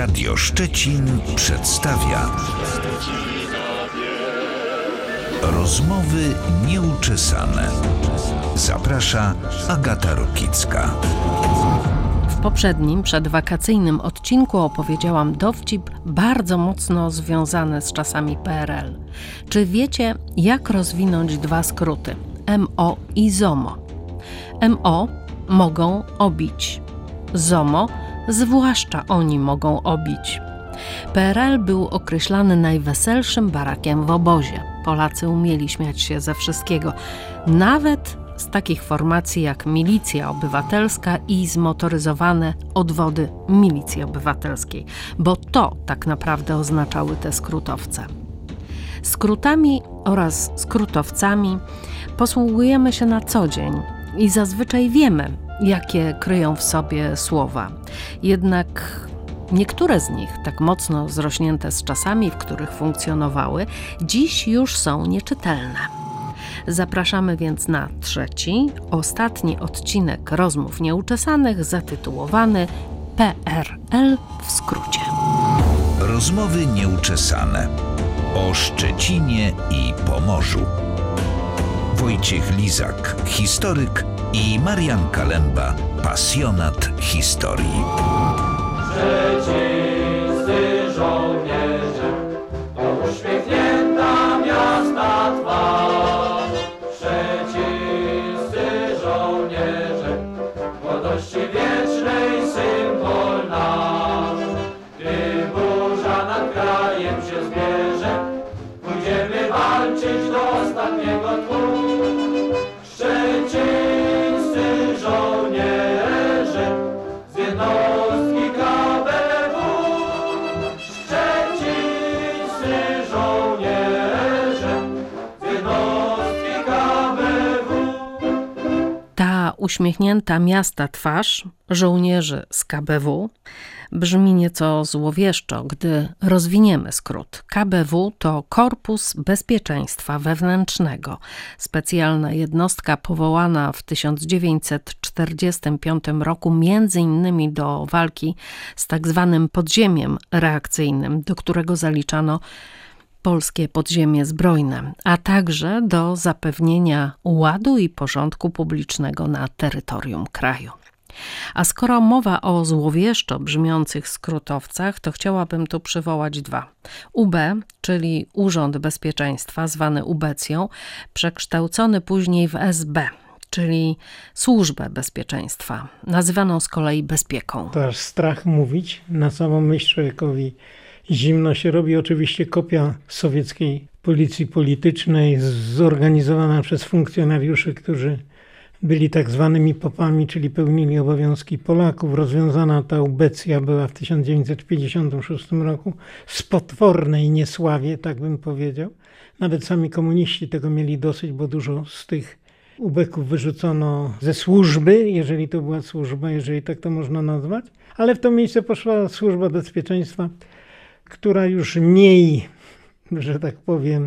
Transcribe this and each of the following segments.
Radio Szczecin przedstawia Rozmowy nieuczesane. Zaprasza Agata Rokicka. W poprzednim, przedwakacyjnym odcinku opowiedziałam dowcip bardzo mocno związany z czasami PRL. Czy wiecie, jak rozwinąć dwa skróty? MO i ZOMO. MO mogą obić. ZOMO zwłaszcza oni mogą obić. PRL był określany najweselszym barakiem w obozie. Polacy umieli śmiać się ze wszystkiego, nawet z takich formacji jak Milicja Obywatelska i zmotoryzowane odwody Milicji Obywatelskiej, bo to tak naprawdę oznaczały te skrótowce. Skrótami oraz skrótowcami posługujemy się na co dzień i zazwyczaj wiemy, jakie kryją w sobie słowa. Jednak niektóre z nich, tak mocno zrośnięte z czasami, w których funkcjonowały, dziś już są nieczytelne. Zapraszamy więc na trzeci, ostatni odcinek Rozmów Nieuczesanych zatytułowany PRL w skrócie. Rozmowy nieuczesane o Szczecinie i Pomorzu. Wojciech Lizak, historyk, i Marian Kalemba, pasjonat historii. Szczecińscy żołnierze, to uśmiechnięta miasta twarz. Szczecińscy żołnierze, młodości wiecznej symbol nasz. Gdy burza nad krajem się zbierze, pójdziemy walczyć do ostatniego tchu. Szczecińscy żołnierze z jednostki KBW. Szczecińscy żołnierze z jednostki KBW. Ta uśmiechnięta miasta twarz żołnierzy z KBW brzmi nieco złowieszczo, gdy rozwiniemy skrót. KBW to Korpus Bezpieczeństwa Wewnętrznego. Specjalna jednostka powołana w 1945 roku między innymi do walki z tak zwanym podziemiem reakcyjnym, do którego zaliczano polskie podziemie zbrojne, a także do zapewnienia ładu i porządku publicznego na terytorium kraju. A skoro mowa o złowieszczo brzmiących skrótowcach, to chciałabym tu przywołać dwa. UB, czyli Urząd Bezpieczeństwa, zwany ubecją, przekształcony później w SB, czyli Służbę Bezpieczeństwa, nazywaną z kolei bezpieką. To aż strach mówić, na samą myśl człowiekowi zimno się robi. Oczywiście kopia sowieckiej policji politycznej zorganizowana przez funkcjonariuszy, którzy byli tak zwanymi popami, czyli pełnili obowiązki Polaków. Rozwiązana ta ubecja była w 1956 roku z potwornej niesławie, tak bym powiedział. Nawet sami komuniści tego mieli dosyć, bo dużo z tych ubeków wyrzucono ze służby, jeżeli to była służba, jeżeli tak to można nazwać. Ale w to miejsce poszła Służba Bezpieczeństwa, która już mniej, że tak powiem,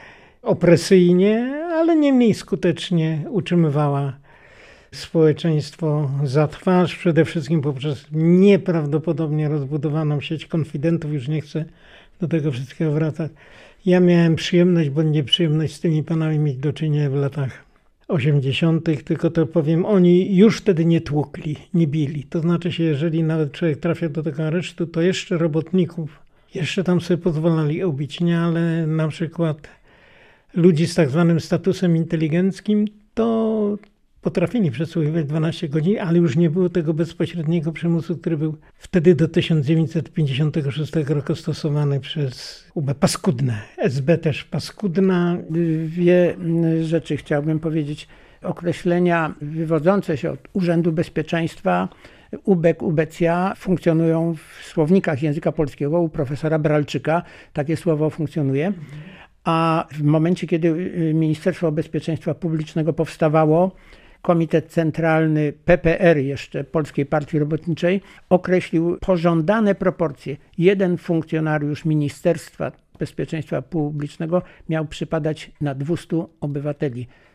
opresyjnie, ale nie mniej skutecznie utrzymywała społeczeństwo za twarz, przede wszystkim poprzez nieprawdopodobnie rozbudowaną sieć konfidentów. Już nie chcę do tego wszystkiego wracać. Ja miałem przyjemność, bądź nieprzyjemność z tymi panami mieć do czynienia w latach 80., tylko to powiem, oni już wtedy nie tłukli, nie bili. To znaczy się, jeżeli nawet człowiek trafia do tego aresztu, to jeszcze robotników, jeszcze tam sobie pozwalali ubić, nie? Ale na przykład ludzi z tak zwanym statusem inteligenckim, to potrafili przesłuchiwać 12 godzin, ale już nie było tego bezpośredniego przymusu, który był wtedy do 1956 roku stosowany przez UB. Paskudne. SB też paskudna. Dwie rzeczy chciałbym powiedzieć. Określenia wywodzące się od Urzędu Bezpieczeństwa UBEK, ubecja funkcjonują w słownikach języka polskiego u profesora Bralczyka. Takie słowo funkcjonuje. A w momencie, kiedy Ministerstwo Bezpieczeństwa Publicznego powstawało, Komitet Centralny PPR jeszcze, Polskiej Partii Robotniczej, określił pożądane proporcje. Jeden funkcjonariusz Ministerstwa Bezpieczeństwa Publicznego miał przypadać na 200 obywateli.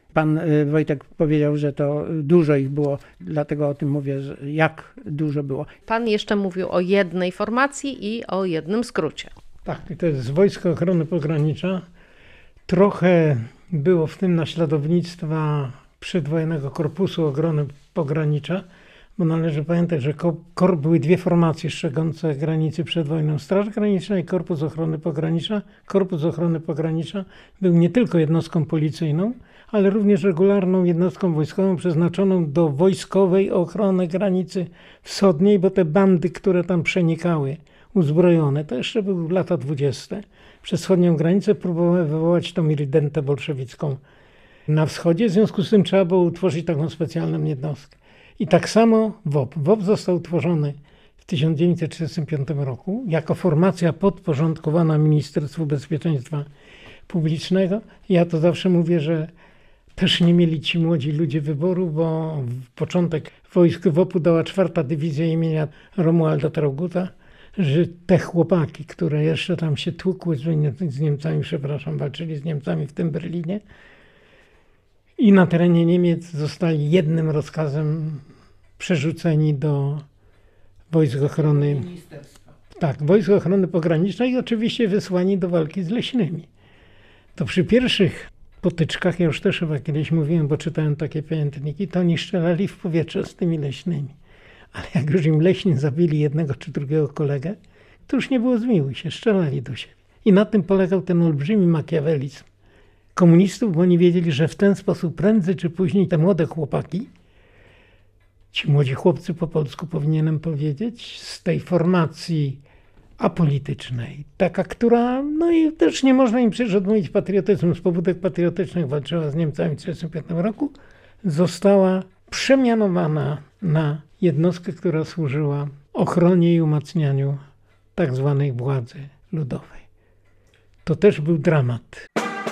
Pan Wojtek powiedział, że to dużo ich było, dlatego o tym mówię, że jak dużo było. Pan jeszcze mówił o jednej formacji i o jednym skrócie. Tak, to jest Wojsko Ochrony Pogranicza. Trochę było w tym naśladownictwa przedwojennego Korpusu Ochrony Pogranicza, bo należy pamiętać, że były dwie formacje strzegące granicy przed wojną. Straż Graniczna i Korpus Ochrony Pogranicza. Korpus Ochrony Pogranicza był nie tylko jednostką policyjną, ale również regularną jednostką wojskową przeznaczoną do wojskowej ochrony granicy wschodniej, bo te bandy, które tam przenikały, uzbrojone, to jeszcze były lata 20. Przez wschodnią granicę próbowały wywołać tą iridentę bolszewicką na wschodzie. W związku z tym trzeba było utworzyć taką specjalną jednostkę. I tak samo WOP. WOP został utworzony w 1935 roku jako formacja podporządkowana Ministerstwu Bezpieczeństwa Publicznego. Ja to zawsze mówię, że też nie mieli ci młodzi ludzie wyboru, bo w początek wojsk WOP-u dała 4. Dywizja imienia Romualda Trauguta, że te chłopaki, które jeszcze tam się tłukły z Niemcami, walczyli z Niemcami w tym Berlinie i na terenie Niemiec zostali jednym rozkazem przerzuceni do Wojsk Ochrony. Tak, Wojsk Ochrony Pogranicznej i oczywiście wysłani do walki z leśnymi. To przy pierwszych potyczkach, ja już też chyba kiedyś mówiłem, bo czytałem takie pamiętniki, to oni strzelali w powietrze z tymi leśnymi. Ale jak już im leśni zabili jednego czy drugiego kolegę, to już nie było zmiłuj się, strzelali do siebie. I na tym polegał ten olbrzymi makiawelizm komunistów, bo oni wiedzieli, że w ten sposób prędzej czy później te młode chłopaki, ci młodzi chłopcy po polsku powinienem powiedzieć, z tej formacji apolitycznej, taka, która, no i też nie można im przecież odmówić patriotyzmu, z pobudek patriotycznych walczyła z Niemcami w 1935 roku, została przemianowana na jednostkę, która służyła ochronie i umacnianiu tak zwanej władzy ludowej. To też był dramat.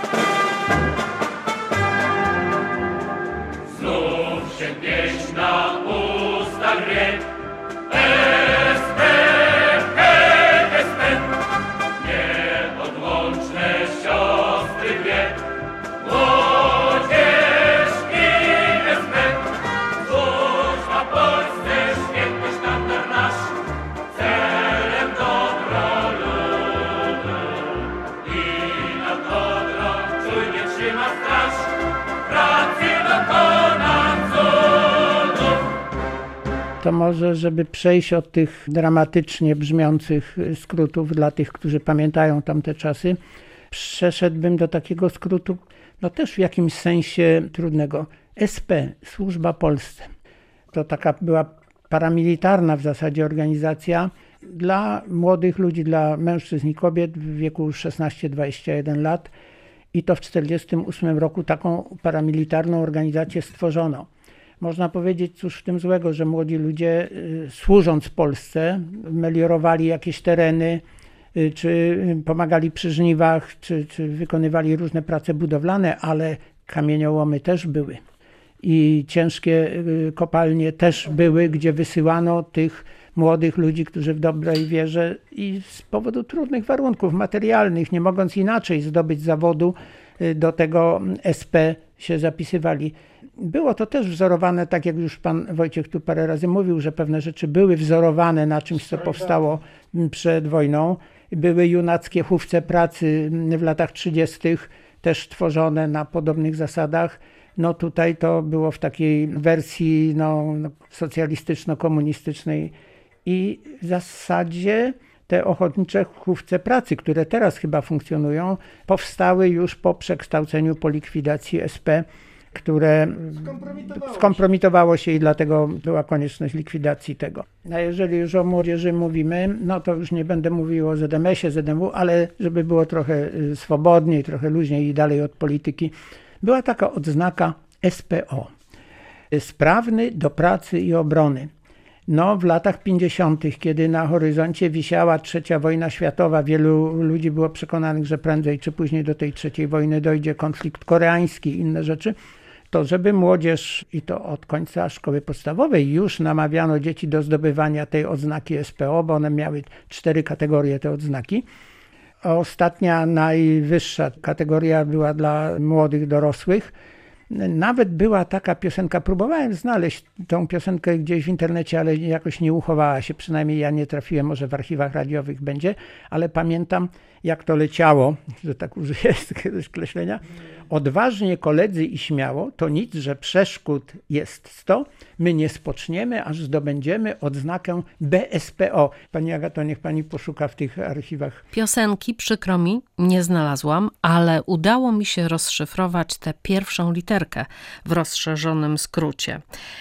Znów się pieśń na usta grie. SP, SP, nieodłączne siostry dwie. Młodzież i SP, służba Polsce, święty sztandar nasz, celem dobro ludu. I nad Odrą czujnie trzyma straż, pracy dokona cudów. To może, żeby przejść od tych dramatycznie brzmiących skrótów dla tych, którzy pamiętają tamte czasy, przeszedłbym do takiego skrótu, no też w jakimś sensie trudnego. SP, Służba Polsce. To taka była paramilitarna w zasadzie organizacja dla młodych ludzi, dla mężczyzn i kobiet w wieku 16-21 lat. I to w 1948 roku taką paramilitarną organizację stworzono. Można powiedzieć, cóż w tym złego, że młodzi ludzie służąc Polsce meliorowali jakieś tereny, czy pomagali przy żniwach, czy wykonywali różne prace budowlane, ale kamieniołomy też były. I ciężkie kopalnie też były, gdzie wysyłano tych młodych ludzi, którzy w dobrej wierze i z powodu trudnych warunków materialnych, nie mogąc inaczej zdobyć zawodu, do tego SP się zapisywali. Było to też wzorowane, tak jak już pan Wojciech tu parę razy mówił, że pewne rzeczy były wzorowane na czymś, co powstało przed wojną. Były junackie chówce pracy w latach 30. też tworzone na podobnych zasadach. No tutaj to było w takiej wersji socjalistyczno-komunistycznej i w zasadzie te ochotnicze chówce pracy, które teraz chyba funkcjonują, powstały już po przekształceniu, po likwidacji SP, które skompromitowało się i dlatego była konieczność likwidacji tego. A jeżeli już o młodzieży mówimy, no to już nie będę mówił o ZMS-ie, ZMW, ale żeby było trochę swobodniej, trochę luźniej i dalej od polityki, była taka odznaka SPO. Sprawny do pracy i obrony. No, w latach 50., kiedy na horyzoncie wisiała III wojna światowa, wielu ludzi było przekonanych, że prędzej czy później do tej III wojny dojdzie, konflikt koreański i inne rzeczy, to żeby młodzież, i to od końca szkoły podstawowej, już namawiano dzieci do zdobywania tej odznaki SPO, bo one miały 4 kategorie te odznaki. Ostatnia, najwyższa kategoria była dla młodych dorosłych. Nawet była taka piosenka, próbowałem znaleźć tą piosenkę gdzieś w internecie, ale jakoś nie uchowała się, przynajmniej ja nie trafiłem, może w archiwach radiowych będzie, ale pamiętam, jak to leciało, że tak użyję takiego skreślenia. Odważnie koledzy i śmiało, to nic, że przeszkód jest 100, my nie spoczniemy, aż zdobędziemy odznakę BSPO. Pani Agato, niech pani poszuka w tych archiwach. Piosenki, przykro mi, nie znalazłam, ale udało mi się rozszyfrować tę pierwszą literkę w rozszerzonym skrócie.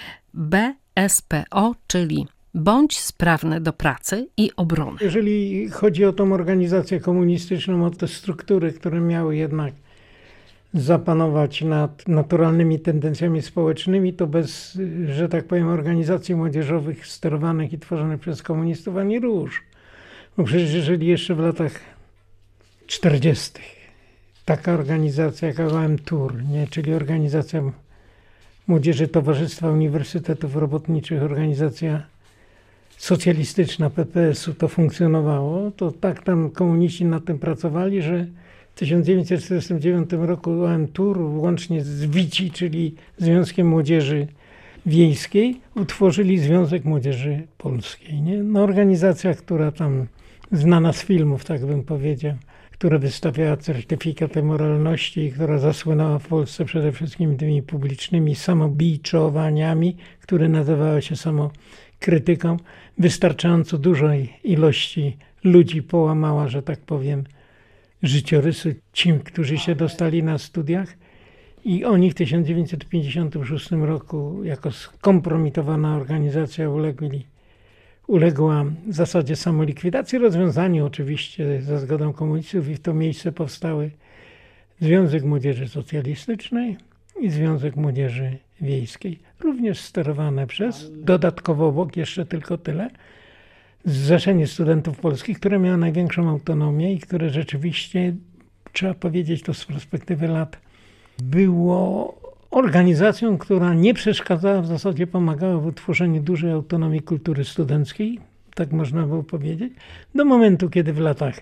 BSPO, czyli bądź sprawny do pracy i obrony. Jeżeli chodzi o tą organizację komunistyczną, o te struktury, które miały jednak zapanować nad naturalnymi tendencjami społecznymi, to bez, że tak powiem, organizacji młodzieżowych sterowanych i tworzonych przez komunistów ani rusz. Bo przecież jeżeli jeszcze w latach 40. taka organizacja jak OM-TUR, czyli Organizacja Młodzieży Towarzystwa Uniwersytetów Robotniczych, organizacja socjalistyczna PPS-u, to funkcjonowało, to tak tam komuniści nad tym pracowali, że w 1949 roku OM-TUR łącznie z WICI, czyli Związkiem Młodzieży Wiejskiej, utworzyli Związek Młodzieży Polskiej. Nie? No, organizacja, która tam znana z filmów, tak bym powiedział, która wystawiała certyfikaty moralności i która zasłynęła w Polsce przede wszystkim tymi publicznymi samobiczowaniami, które nazywały się samokrytyką, wystarczająco dużej ilości ludzi połamała, że tak powiem, życiorysy ci, którzy się dostali na studiach, i oni w 1956 roku jako skompromitowana organizacja uległa w zasadzie samolikwidacji, rozwiązaniu oczywiście za zgodą komunistów, i w to miejsce powstały Związek Młodzieży Socjalistycznej i Związek Młodzieży Wiejskiej, również sterowane przez, dodatkowo obok jeszcze tylko tyle, Zrzeszenie Studentów Polskich, które miało największą autonomię i które rzeczywiście, trzeba powiedzieć to z perspektywy lat, było organizacją, która nie przeszkadzała, w zasadzie pomagała w utworzeniu dużej autonomii kultury studenckiej, tak można było powiedzieć, do momentu, kiedy w latach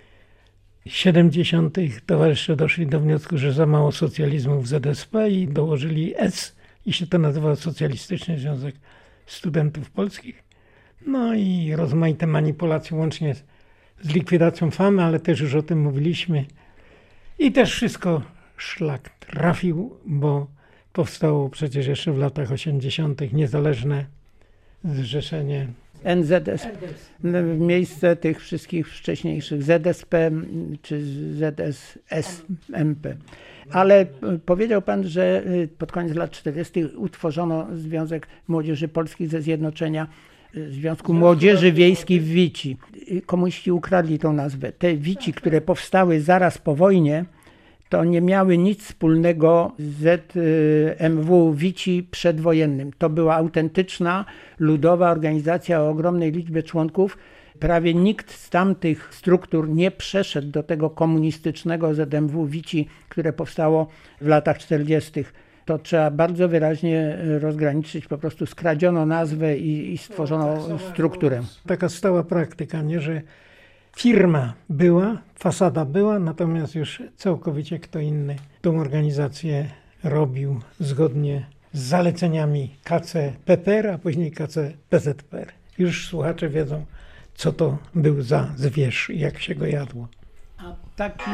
70. towarzysze doszli do wniosku, że za mało socjalizmu w ZSP i dołożyli S, i się to nazywa Socjalistyczny Związek Studentów Polskich. No i rozmaite manipulacje łącznie z likwidacją FAMY, ale też już o tym mówiliśmy. I też wszystko szlak trafił, bo powstało przecież jeszcze w latach 80. niezależne zrzeszenie NZS, w miejsce tych wszystkich wcześniejszych ZSP czy ZSSMP. Ale powiedział pan, że pod koniec lat 40. utworzono Związek Młodzieży Polskiej ze zjednoczenia Związku Młodzieży Wiejskiej w WICI. Komuniści ukradli tą nazwę. Te WICI, które powstały zaraz po wojnie, to nie miały nic wspólnego z ZMW WICI przedwojennym. To była autentyczna, ludowa organizacja o ogromnej liczbie członków. Prawie nikt z tamtych struktur nie przeszedł do tego komunistycznego ZMW WICI, które powstało w latach 40. To trzeba bardzo wyraźnie rozgraniczyć. Po prostu skradziono nazwę i stworzono strukturę. Taka stała praktyka, nie, że firma była, fasada była, natomiast już całkowicie kto inny tą organizację robił zgodnie z zaleceniami KCPPR, a później KCPZPR. Już słuchacze wiedzą, co to był za zwierz i jak się go jadło. A taki...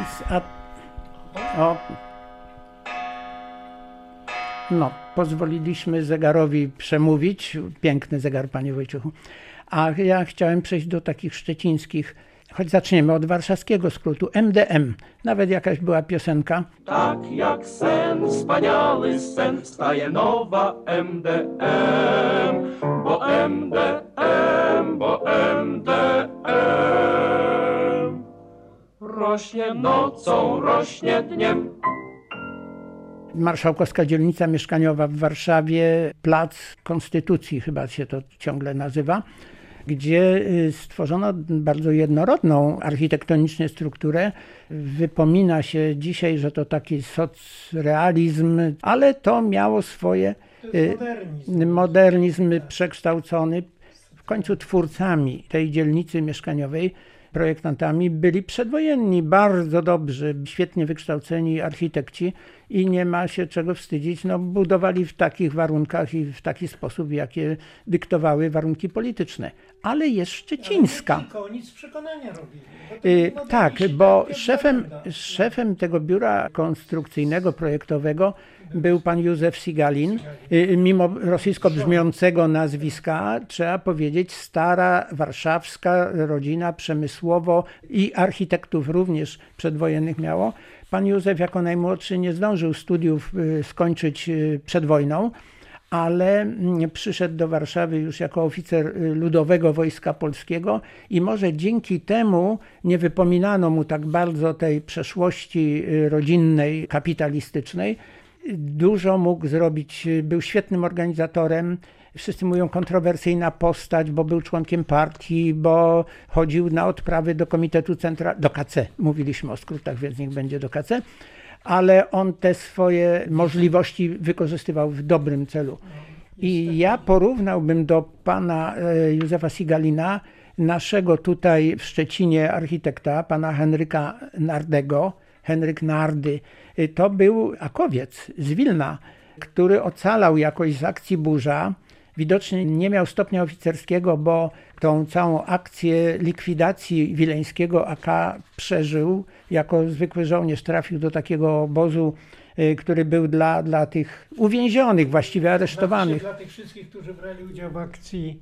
No, pozwoliliśmy zegarowi przemówić. Piękny zegar, panie Wojciechu. A ja chciałem przejść do takich szczecińskich, choć zaczniemy od warszawskiego skrótu, MDM. Nawet jakaś była piosenka. Tak jak sen, wspaniały sen, staje nowa MDM, bo MDM, bo MDM. Rośnie nocą, rośnie dniem. Marszałkowska dzielnica mieszkaniowa w Warszawie, Plac Konstytucji chyba się to ciągle nazywa, gdzie stworzono bardzo jednorodną architektonicznie strukturę. Wypomina się dzisiaj, że to taki socrealizm, ale to miało swoje modernizm przekształcony. W końcu twórcami tej dzielnicy mieszkaniowej, projektantami byli przedwojenni, bardzo dobrzy, świetnie wykształceni architekci i nie ma się czego wstydzić. No, budowali w takich warunkach i w taki sposób, jakie dyktowały warunki polityczne. Ale jest Szczecińska. Ale nic z przekonania robili. Tak, bo szefem tego biura konstrukcyjnego, projektowego był pan Józef Sigalin. Mimo rosyjsko brzmiącego nazwiska, trzeba powiedzieć, stara warszawska rodzina przemysłowo i architektów również przedwojennych miało. Pan Józef jako najmłodszy nie zdążył studiów skończyć przed wojną, ale przyszedł do Warszawy już jako oficer Ludowego Wojska Polskiego i może dzięki temu nie wypominano mu tak bardzo tej przeszłości rodzinnej, kapitalistycznej. Dużo mógł zrobić, był świetnym organizatorem. Wszyscy mówią kontrowersyjna postać, bo był członkiem partii, bo chodził na odprawy do Komitetu Centralnego, do KC, mówiliśmy o skrótach, więc niech będzie do KC, ale on te swoje możliwości wykorzystywał w dobrym celu. I ja porównałbym do pana Józefa Sigalina, naszego tutaj w Szczecinie architekta, pana Henryka Nardego. Henryk Nardy to był Akowiec z Wilna, który ocalał jakoś z akcji Burza. Widocznie nie miał stopnia oficerskiego, bo tą całą akcję likwidacji wileńskiego AK przeżył. Jako zwykły żołnierz trafił do takiego obozu, który był dla tych uwięzionych, właściwie aresztowanych. Dla tych wszystkich, którzy brali udział w akcji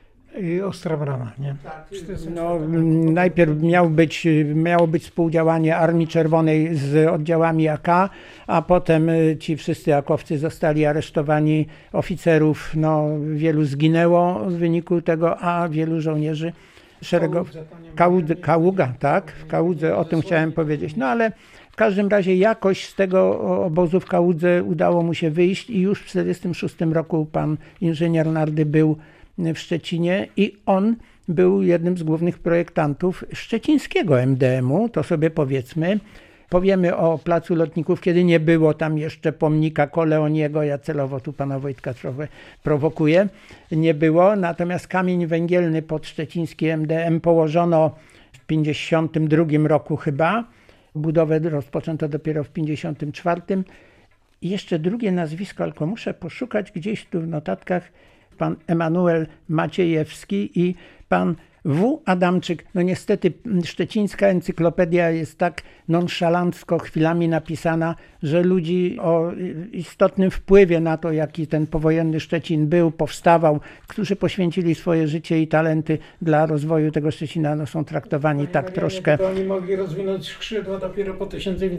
Ostra Brama, nie? No, najpierw miało być współdziałanie Armii Czerwonej z oddziałami AK, a potem ci wszyscy akowcy zostali aresztowani, oficerów, no, wielu zginęło w wyniku tego, a wielu żołnierzy szeregowych. Kaługa, tak, w Kałudze, o tym chciałem powiedzieć. No ale w każdym razie jakoś z tego obozu w Kałudze udało mu się wyjść i już w 1946 roku pan inżynier Nardy był w Szczecinie i on był jednym z głównych projektantów szczecińskiego MDM-u, to sobie powiedzmy. Powiemy o Placu Lotników, kiedy nie było tam jeszcze pomnika Koleoniego, ja celowo tu pana Wojtka trochę prowokuję, nie było, natomiast kamień węgielny pod szczeciński MDM położono w 1952 roku chyba, budowę rozpoczęto dopiero w 1954. I jeszcze drugie nazwisko, tylko muszę poszukać gdzieś tu w notatkach, pan Emanuel Maciejewski i pan W. Adamczyk. No niestety szczecińska encyklopedia jest tak nonszalancko chwilami napisana, że ludzi o istotnym wpływie na to, jaki ten powojenny Szczecin był, powstawał, którzy poświęcili swoje życie i talenty dla rozwoju tego Szczecina, no są traktowani tak troszkę. To oni mogli rozwinąć skrzydła dopiero po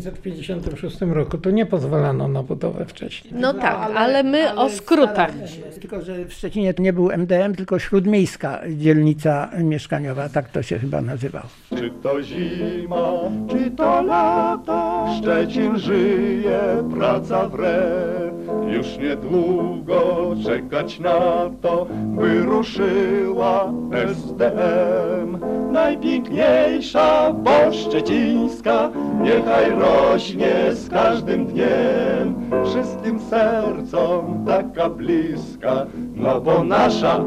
1956 roku. To nie pozwalano na budowę wcześniej. No tak, ale my o skrótach. Tylko że w Szczecinie to nie był MDM, tylko śródmiejska dzielnica mieszkaniowa, tak to się chyba nazywało. Czy to zima, czy to lato, Szczecin żyje, praca wre. Już niedługo czekać na to, by ruszyła SDM. Najpiękniejsza, bo szczecińska, niechaj rośnie z każdym dniem. Wszystkim sercom taka bliska, no bo nasza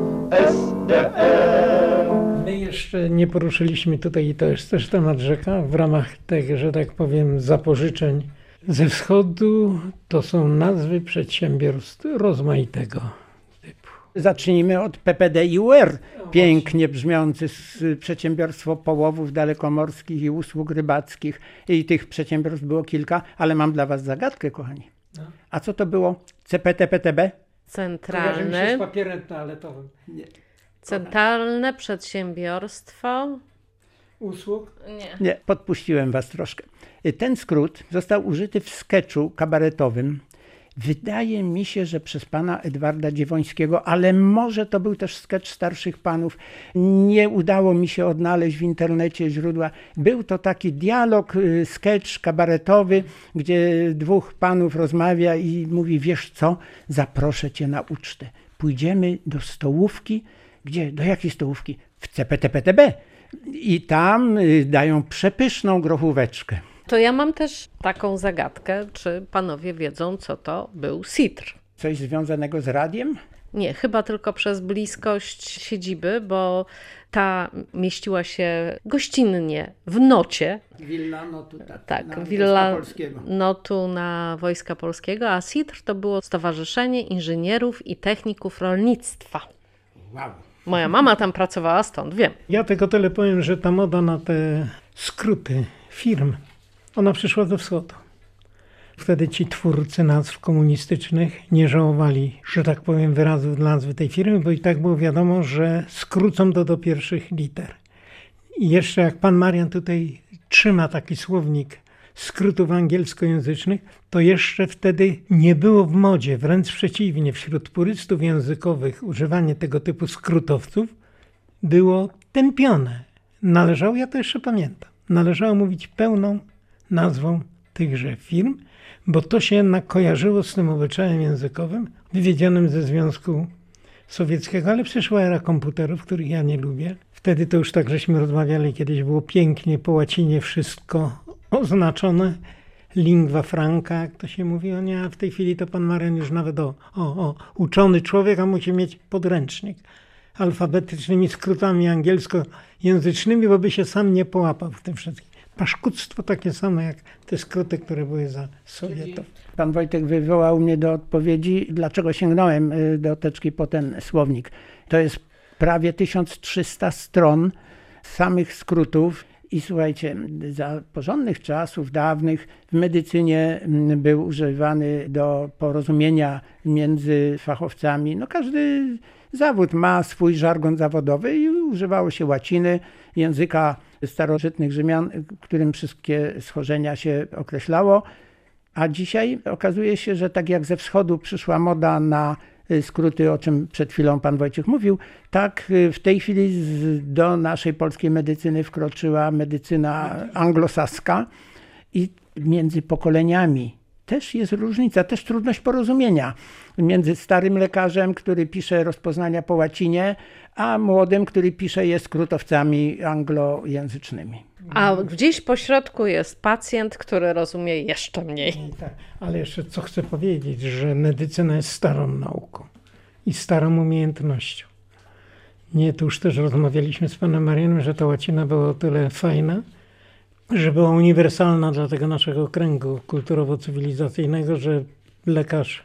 SDM. My jeszcze nie poruszyliśmy tutaj, i to jest też temat rzeka, w ramach tego, że tak powiem, zapożyczeń ze wschodu, to są nazwy przedsiębiorstw rozmaitego typu. Zacznijmy od PPD-UR, pięknie brzmiący przedsiębiorstwo połowów dalekomorskich i usług rybackich. I tych przedsiębiorstw było kilka, ale mam dla was zagadkę, kochani. A co to było? CPTPTB? Kojarzy mi się z Centralny, papierem toaletowym. centralne przedsiębiorstwo. Usług? Nie. Nie, podpuściłem was troszkę. Ten skrót został użyty w skeczu kabaretowym. Wydaje mi się, że przez pana Edwarda Dziewońskiego, ale może to był też skecz starszych panów. Nie udało mi się odnaleźć w internecie źródła. Był to taki dialog, skecz kabaretowy, gdzie dwóch panów rozmawia i mówi, wiesz co, zaproszę cię na ucztę. Pójdziemy do stołówki. Gdzie? Do jakiej stołówki? W CPTPTB. I tam dają przepyszną grochóweczkę. To ja mam też taką zagadkę, czy panowie wiedzą, co to był sitr? Coś związanego z radiem? Nie, chyba tylko przez bliskość siedziby, bo ta mieściła się gościnnie w Nocie. Willa Notu, Tak, Willa Notu na Wojska Polskiego, a SITR to było Stowarzyszenie Inżynierów i Techników Rolnictwa. Wow. Moja mama tam pracowała, stąd wiem. Ja tylko tyle powiem, że ta moda na te skróty firm, ona przyszła ze wschodu. Wtedy ci twórcy nazw komunistycznych nie żałowali, że tak powiem, wyrazów dla nazwy tej firmy, bo i tak było wiadomo, że skrócą to do pierwszych liter. I jeszcze jak pan Marian tutaj trzyma taki słownik skrótów angielskojęzycznych, to jeszcze wtedy nie było w modzie, wręcz przeciwnie, wśród purystów językowych używanie tego typu skrótowców było tępione. Należało, ja to jeszcze pamiętam, należało mówić pełną nazwą tychże firm, bo to się jednak kojarzyło z tym obyczajem językowym wywiedzionym ze Związku Sowieckiego, ale przyszła era komputerów, których ja nie lubię. Wtedy to już tak żeśmy rozmawiali, kiedyś było pięknie po łacinie wszystko oznaczone, lingua franca, jak to się mówi, nie, a w tej chwili to pan Marian już nawet uczony człowiek, a musi mieć podręcznik alfabetycznymi skrótami angielskojęzycznymi, bo by się sam nie połapał w tym wszystkim. Paszkudztwo takie samo jak te skróty, które były za Sowietów. Pan Wojtek wywołał mnie do odpowiedzi, dlaczego sięgnąłem do teczki po ten słownik. To jest prawie 1300 stron samych skrótów i słuchajcie, za porządnych czasów dawnych w medycynie był używany do porozumienia między fachowcami. No każdy zawód ma swój żargon zawodowy i używało się łaciny, języka starożytnych Rzymian, którym wszystkie schorzenia się określało. A dzisiaj okazuje się, że tak jak ze wschodu przyszła moda na skróty, o czym przed chwilą pan Wojciech mówił, tak w tej chwili do naszej polskiej medycyny wkroczyła medycyna anglosaska i między pokoleniami też jest różnica, też trudność porozumienia między starym lekarzem, który pisze rozpoznania po łacinie, a młodym, który pisze je skrótowcami anglojęzycznymi. A gdzieś po środku jest pacjent, który rozumie jeszcze mniej. Tak, ale jeszcze co chcę powiedzieć, że medycyna jest starą nauką i starą umiejętnością. Nie, tu już też rozmawialiśmy z panem Marianem, że ta łacina była o tyle fajna, że była uniwersalna dla tego naszego kręgu kulturowo-cywilizacyjnego, że lekarz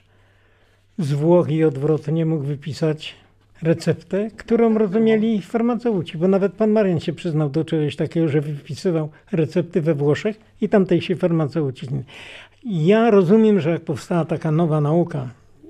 z Włoch i odwrotnie mógł wypisać receptę, którą rozumieli farmaceuci, bo nawet pan Marian się przyznał do czegoś takiego, że wypisywał recepty we Włoszech i tamtejsi farmaceuci. Ja rozumiem, że jak powstała taka nowa nauka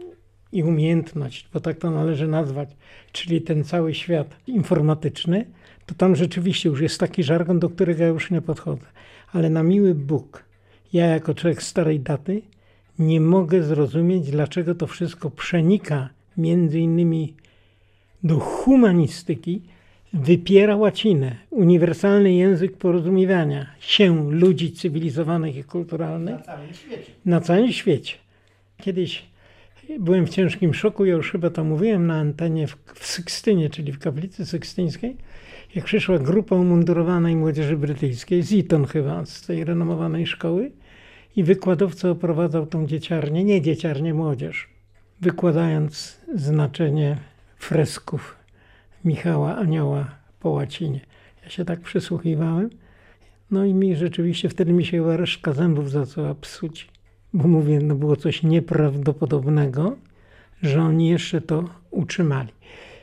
i umiejętność, bo tak to należy nazwać, czyli ten cały świat informatyczny, to tam rzeczywiście już jest taki żargon, do którego ja już nie podchodzę. Ale na miły Bóg, ja jako człowiek starej daty nie mogę zrozumieć, dlaczego to wszystko przenika między innymi do humanistyki, wypiera łacinę, uniwersalny język porozumiewania się ludzi cywilizowanych i kulturalnych na całym świecie. Kiedyś byłem w ciężkim szoku, ja już chyba to mówiłem na antenie w Sykstynie, czyli w kaplicy sykstyńskiej, jak przyszła grupa umundurowanej młodzieży brytyjskiej, z Eton chyba, z tej renomowanej szkoły, i wykładowca oprowadzał tą dzieciarnię, nie dzieciarnię, młodzież, wykładając znaczenie fresków Michała Anioła po łacinie. Ja się tak przysłuchiwałem, no i mi rzeczywiście wtedy mi się chyba resztka zębów zaczęła psuć, bo mówię, no było coś nieprawdopodobnego, że oni jeszcze to utrzymali.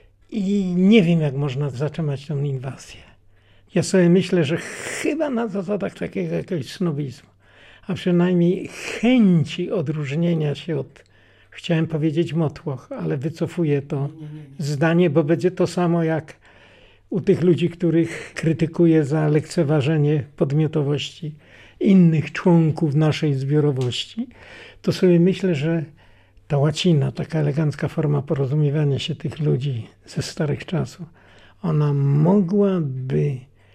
I nie wiem, jak można zatrzymać tę inwazję. Ja sobie myślę, że chyba na zasadach takiego jakiegoś snobizmu, a przynajmniej chęci odróżnienia się od, chciałem powiedzieć motłoch, ale wycofuję to zdanie, bo będzie to samo jak u tych ludzi, których krytykuję za lekceważenie podmiotowości innych członków naszej zbiorowości. To sobie myślę, że ta łacina, taka elegancka forma porozumiewania się tych ludzi ze starych czasów, ona mogłaby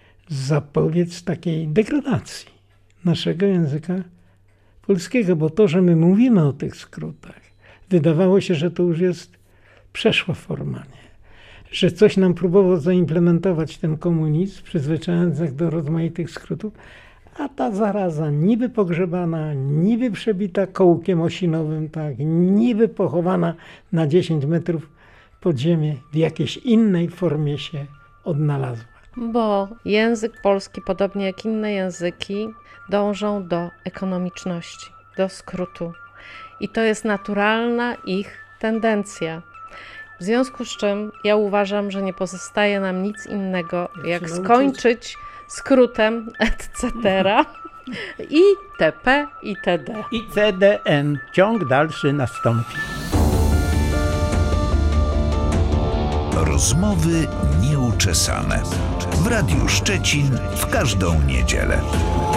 zapobiec takiej degradacji naszego języka polskiego, bo to, że my mówimy o tych skrótach, wydawało się, że to już jest przeszła forma, nie? Że coś nam próbował zaimplementować ten komunizm, przyzwyczajając nas do rozmaitych skrótów, a ta zaraza niby pogrzebana, niby przebita kołkiem osinowym, tak, niby pochowana na 10 metrów podziemie w jakiejś innej formie się odnalazła. Bo język polski, podobnie jak inne języki, dążą do ekonomiczności, do skrótu. I to jest naturalna ich tendencja. W związku z czym ja uważam, że nie pozostaje nam nic innego, jak skończyć skrótem etc. i TP i TD. I CDN. Ciąg dalszy nastąpi. Rozmowy nieuczesane. W Radiu Szczecin w każdą niedzielę.